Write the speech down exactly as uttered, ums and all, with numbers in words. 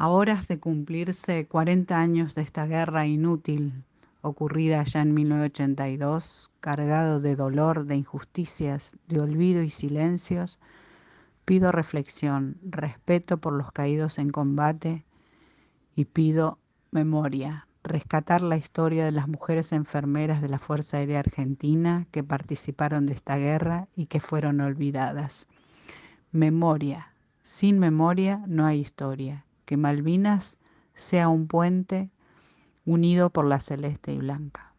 A horas de cumplirse cuarenta años de esta guerra inútil, ocurrida ya en mil novecientos ochenta y dos, cargado de dolor, de injusticias, de olvido y silencios, pido reflexión, respeto por los caídos en combate y pido memoria, rescatar la historia de las mujeres enfermeras de la Fuerza Aérea Argentina que participaron de esta guerra y que fueron olvidadas. Memoria. Sin memoria no hay historia. Que Malvinas sea un puente unido por la celeste y blanca.